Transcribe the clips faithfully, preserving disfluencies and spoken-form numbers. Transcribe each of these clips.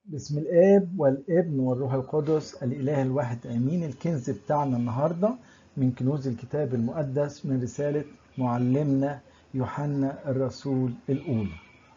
باسم الآب والابن والروح القدس الإله الواحد آمين. الكنز بتاعنا النهاردة من كنوز الكتاب المقدس من رسالة معلمنا يوحنا الرسول الأولى،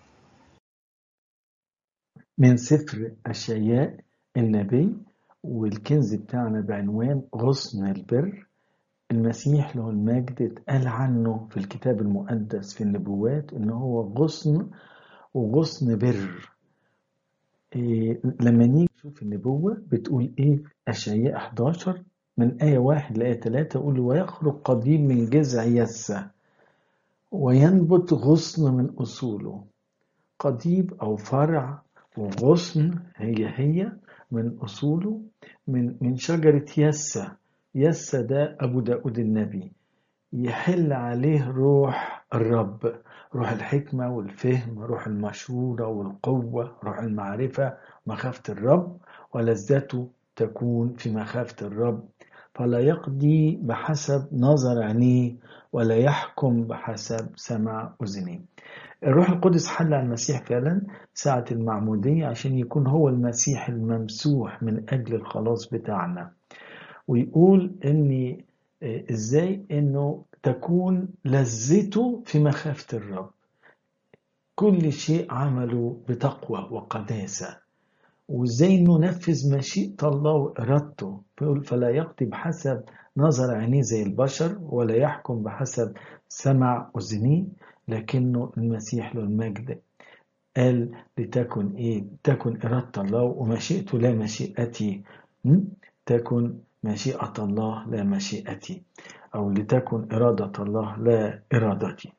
من سفر أشعياء النبي. والكنز بتاعنا بعنوان غصن البر. المسيح له المجد اتقال عنه في الكتاب المقدس في النبوات إن هو غصن وغصن بر. إيه لما نيجي نشوف النبوة بتقول إيه في أشعياء حداشر من آية واحد لآية ثلاثة، يقول ويخرج قضيب من جذع يسة وينبت غصن من أصوله. قضيب أو فرع وغصن هي هي من أصوله من من شجرة يسة. يسة ده أبو داود النبي، يحل عليه روح الرب، روح الحكمة والفهم، روح المشورة والقوة، روح المعرفة، مخافة الرب، ولذته تكون في مخافة الرب. فلا يقضي بحسب نظر عينيه ولا يحكم بحسب سمع أذنيه. الروح القدس حل على المسيح فعلا ساعة المعمودية عشان يكون هو المسيح الممسوح من أجل الخلاص بتاعنا. ويقول ان ازاي انه تكون لذته في مخافة الرب، كل شيء عمله بتقوى وقداسة، وازاي انه نفذ مشيئة الله وارادته. فيقول فلا يقضي بحسب نظر عينيه زي البشر ولا يحكم بحسب سمع اذنيه، لكنه المسيح له المجد قال لتكن ايه تكن إرادة الله ومشيئته لا مشيئتي. م? تكن مشيئة الله لا مشيئتي، أو لتكن إرادة الله لا إرادتي.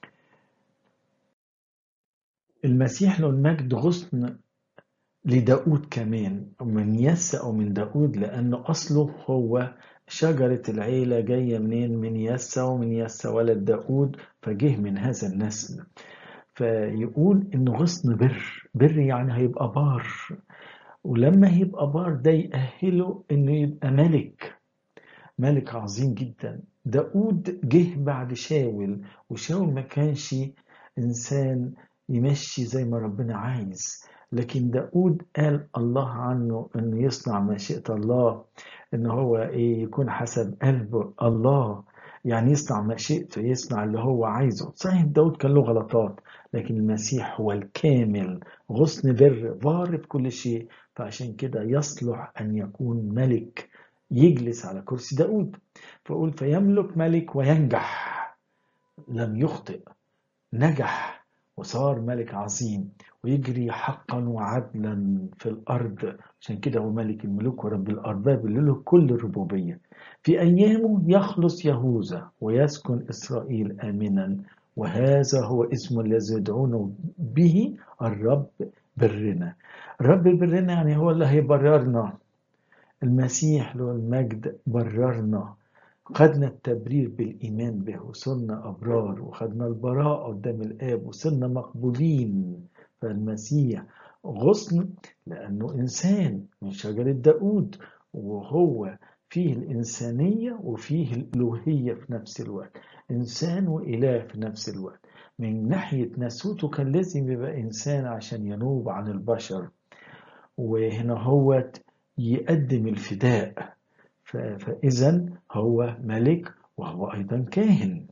المسيح له المجد غصن لداود كمان، من يس أو من داود، لأنه أصله هو شجرة العيلة جاية منين؟ من يس، ومن يس ولد داود، فجه من هذا النسل. فيقول إنه غصن بر. بر يعني هيبقى بار، ولما يبقى بار ده يأهله إنه يبقى ملك، ملك عظيم جدا. داود جه بعد شاول، وشاول ما كانش إنسان يمشي زي ما ربنا عايز، لكن داود قال الله عنه إنه يصنع مشيئة الله، إنه هو إيه يكون حسب قلب الله، يعني يصنع مشيئته، يصنع اللي هو عايزه. صحيح داود كان له غلطات، لكن المسيح هو الكامل، غصن بر بار في كل شيء، فعشان كده يصلح أن يكون ملك، يجلس على كرسي داود. فقول فيملك ملك وينجح، لم يخطئ، نجح وصار ملك عظيم ويجري حقا وعدلا في الأرض. عشان كده هو ملك الملوك ورب الأرباب اللي له كل الربوبية. في أيامه يخلص يهوذا ويسكن إسرائيل آمنا، وهذا هو اسمه الذي يدعونه به الرب برنا. الرب برنا يعني هو اللي هيبررنا. المسيح له المجد بررنا، خدنا التبرير بالإيمان به وصرنا أبرار، وخدنا البراءة قدام الآب وصرنا مقبولين. فالمسيح غصن لأنه إنسان من شجرة داود، وهو فيه الإنسانية وفيه الألوهية في نفس الوقت، إنسان وإله في نفس الوقت. من ناحية ناسوته كان لازم يبقى إنسان عشان ينوب عن البشر، وهنا هو يقدم الفداء. فإذا هو ملك وهو أيضا كاهن.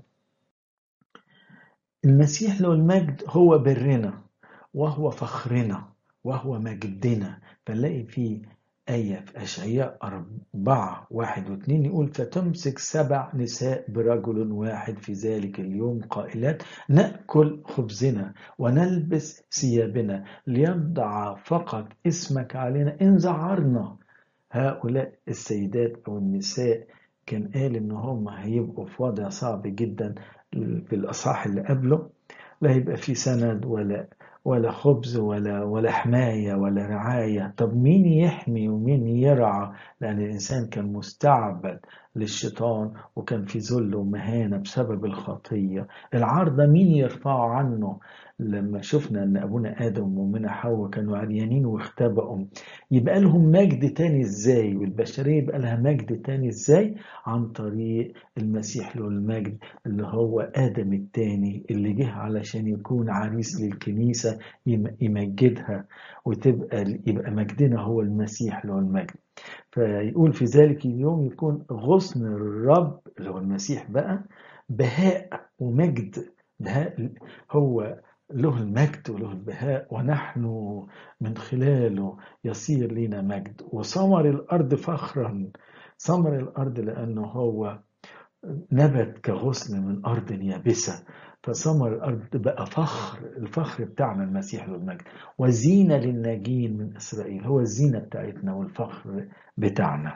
المسيح له المجد هو برنا وهو فخرنا وهو مجدنا. فنلاقي في آية في أشعياء أربعة واحد واثنين يقول فتمسك سبع نساء برجل واحد في ذلك اليوم قائلات نأكل خبزنا ونلبس ثيابنا ليضع فقط اسمك علينا إن زعرنا. هؤلاء السيدات أو النساء كان قال إن هم هيبقوا في وضع صعب جدا في الأصحاح اللي قبله، لا هيبقى في سند ولا ولا خبز ولا ولا حماية ولا رعاية. طب مين يحمي ومين يرعى؟ لأن الإنسان كان مستعبد للشيطان وكان في ذل ومهانة بسبب الخطية. العار ده مين يرفعه عنه؟ لما شفنا ان ابونا ادم وامنا حواء كانوا عريانين واختبأوا، يبقى لهم مجد تاني ازاي؟ والبشرية يبقى لها مجد تاني ازاي؟ عن طريق المسيح له المجد، اللي هو آدم التاني اللي جه علشان يكون عريس للكنيسة يمجدها، وتبقى يبقى مجدنا هو المسيح له المجد. فيقول في ذلك اليوم يكون غصن الرب اللي هو المسيح بقى بهاء ومجد. بهاء هو له المجد وله البهاء، ونحن من خلاله يصير لنا مجد. وثمر الأرض فخرا، ثمر الأرض لأنه هو نبت كغصن من أرض يابسة، فثمر الأرض بقى فخر، الفخر بتاعنا المسيح له المجد. وزينة للناجين من إسرائيل، هو الزينة بتاعتنا والفخر بتاعنا.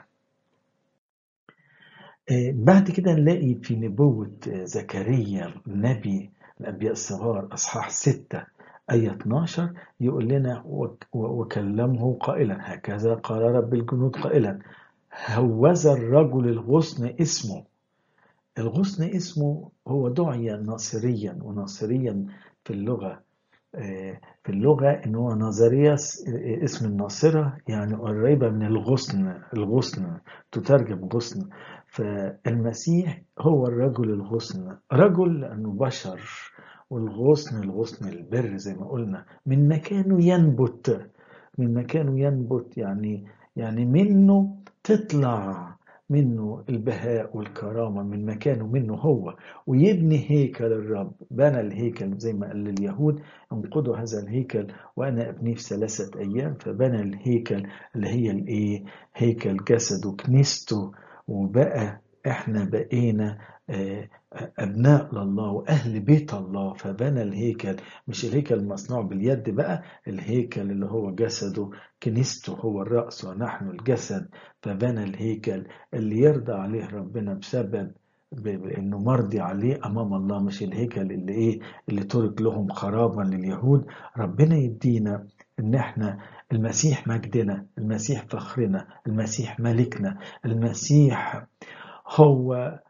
بعد كده نلاقي في نبوة زكريا النبي الأنبياء الصغار أصحاح ستة آية اتناشر يقول لنا وكلمه قائلا هكذا قال رب الجنود قائلا هوذا الرجل الغصن اسمه. الغصن اسمه هو دعي ناصريا، وناصريا في اللغة في اللغة إن هو نظرية اسم الناصرة، يعني قريبة من الغصن. الغصن تترجم غصن. فالمسيح هو الرجل الغصن، رجل لأنه بشر، والغصن الغصن البر زي ما قلنا من مكانه ينبت، من مكانه ينبت يعني يعني منه تطلع منه البهاء والكرامة، من مكانه منه هو، ويبني هيكل الرب. بنى الهيكل زي ما قال لليهود انقضوا هذا الهيكل وأنا أبنيه في ثلاثة أيام. فبنى الهيكل اللي هي الإيه؟ هيكل جسده كنيسته. وبقى إحنا بقينا أبناء لله وأهل بيت الله. فبنى الهيكل، مش الهيكل المصنوع باليد بقى، الهيكل اللي هو جسده كنيسته، هو الرأس ونحن الجسد. فبنى الهيكل اللي يرضى عليه ربنا بسبب بانه مرضي عليه امام الله، مش الهيكل اللي ايه اللي ترك لهم خرابا لليهود. ربنا يدينا ان احنا المسيح مجدنا، المسيح فخرنا، المسيح ملكنا، المسيح هو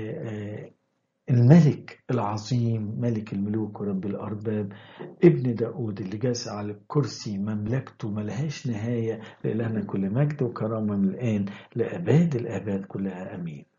الملك العظيم، ملك الملوك ورب الأرباب، ابن داود اللي جالس على الكرسي، مملكته ملهاش نهاية. لإلهنا كل مجد وكرامة من الآن لأباد الآباد كلها، أمين.